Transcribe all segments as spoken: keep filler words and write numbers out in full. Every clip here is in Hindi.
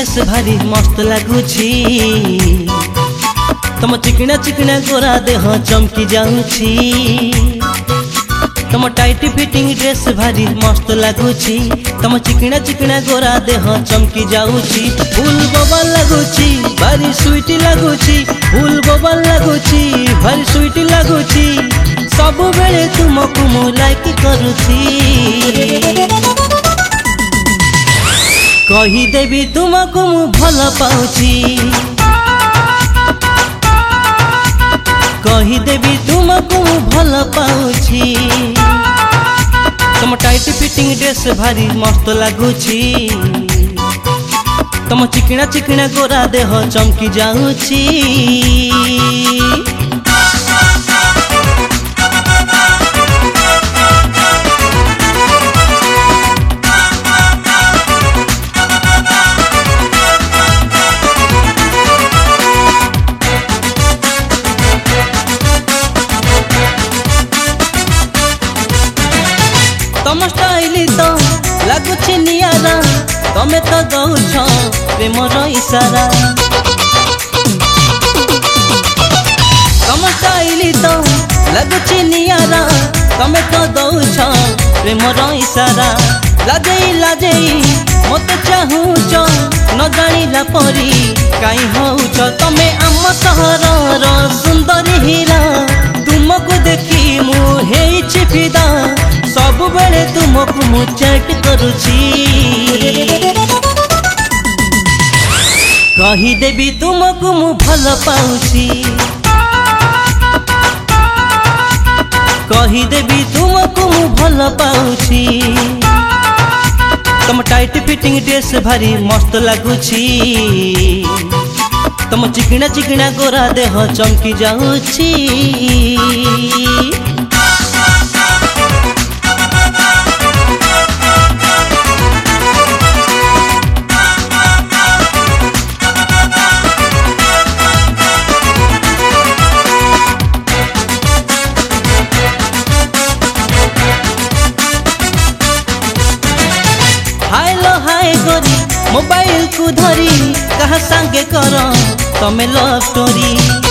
ड्रेस भारी मस्त लगुची तुम चिकना चिकना गोरा देह चमकी जाऊची तुम टाइट फिटिंग ड्रेस भारी मस्त लगुची तुम चिकना चिकना गोरा देह चमकी जाऊची फूल बबल लगुची भारी स्वीट लगुची फूल बबल लगुची भारी स्वीट लगुची सब बेले तुमको मु लाइक करुची कही देवी तुमको मु भल पाउची कही देवी तुमको मु भल पाउची तुम टाइट फिटिंग ड्रेस भारी मस्त लगुची तुम चिकना चिकना गोरा देह चमकी जाऊची तुम स्टाइल तो लगुची नियारा तमे तो दौछ प्रेमर इशारा तुम स्टाइल तो लगुची नियारा तमे तो दौछ प्रेमर इशारा लाजई लाजई मत चाहूच न जानिला परी काई होउछ तमे आम सहरर सुंदर हीरा तुमको देखी मु हेइछि फिदा सब बेले तुमको मु चैट करुची कही देवी तुमको मु भल पाउची कही देवी तुमको मु भल पाउची तुम टाइट फिटिंग ड्रेस भारी मस्त लगुची तुम चिकना चिकना गोरा देह चमकी जाऊची हाय लो हाय गोरी मोबाइल को धरी कहा संगे कर तमे लव स्टोरी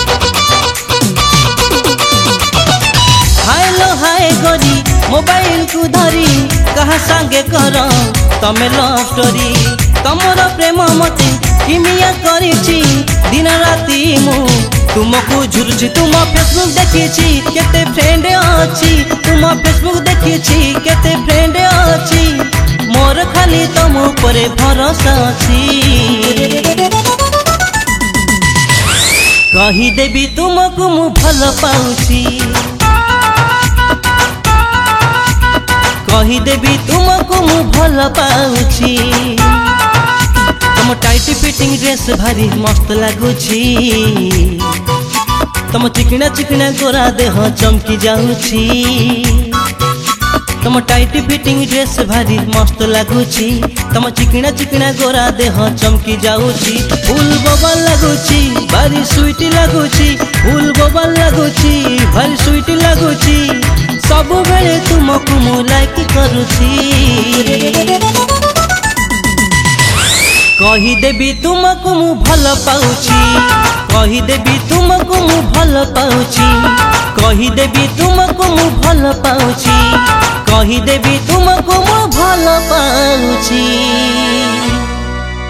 हाय लो हाय गोरी मोबाइल को धरी कहा संगे कर तमे लव स्टोरी तमर प्रेम मते किमिया करिछि दिन राती मु तुमको झुरुछि तुम फेसबुक देखिछि केते फ्रेंड अछि तुम फेसबुक देखिछि केते फ्रेंड अछि मोर खाली तुम ऊपर भरोसा अछि कही देवी तुमको मु भल पाउची कही देवी तुमको मु भल पाउची तुम टाइट फिटिंग ड्रेस भारी मस्त लगुची तुम चिकना चिकना गोरा देह चमकी जाऊची तुम टाइट फिटिंग ड्रेस भारी मस्त लगुची तुम चिकना चिकना गोरा देह चमकी जाऊची फूल बबल लगुची भारी स्वीट लगुची फूल बबल लगुची भारी स्वीट लगुची सब बेले तुमको मु लाइक करुची कही देवी तुमको मु भल पाउची कही देवी तुमको मु भल पाउची कही देवी तुमको मु भल पाउची कही देवी तुमको मु भल पाउची।